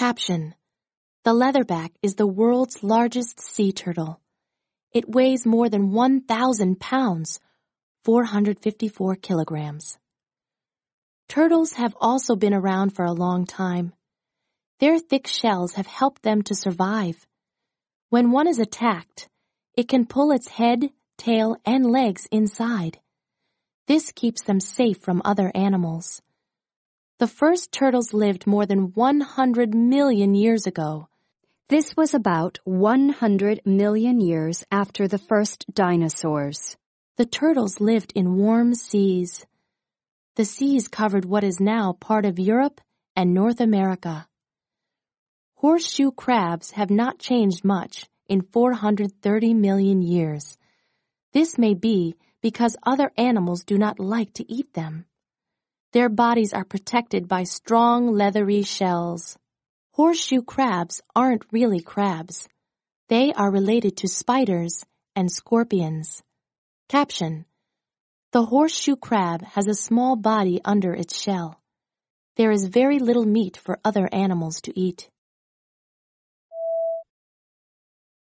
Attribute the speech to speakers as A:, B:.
A: Caption: The leatherback is the world's largest sea turtle. It weighs more than 1,000 pounds, 454 kilograms. Turtles have also been around for a long time. Their thick shells have helped them to survive. When one is attacked, it can pull its head, tail, and legs inside. This keeps them safe from other animals. The first turtles lived more than 100 million years ago.
B: This was about 100 million years after the first dinosaurs.
A: The turtles lived in warm seas. The seas covered what is now part of Europe and North America. Horseshoe crabs have not changed much in 430 million years. This may be because other animals do not like to eat them. Their bodies are protected by strong, leathery shells. Horseshoe crabs aren't really crabs. They are related to spiders and scorpions. Caption: The horseshoe crab has a small body under its shell. There is very little meat for other animals to eat.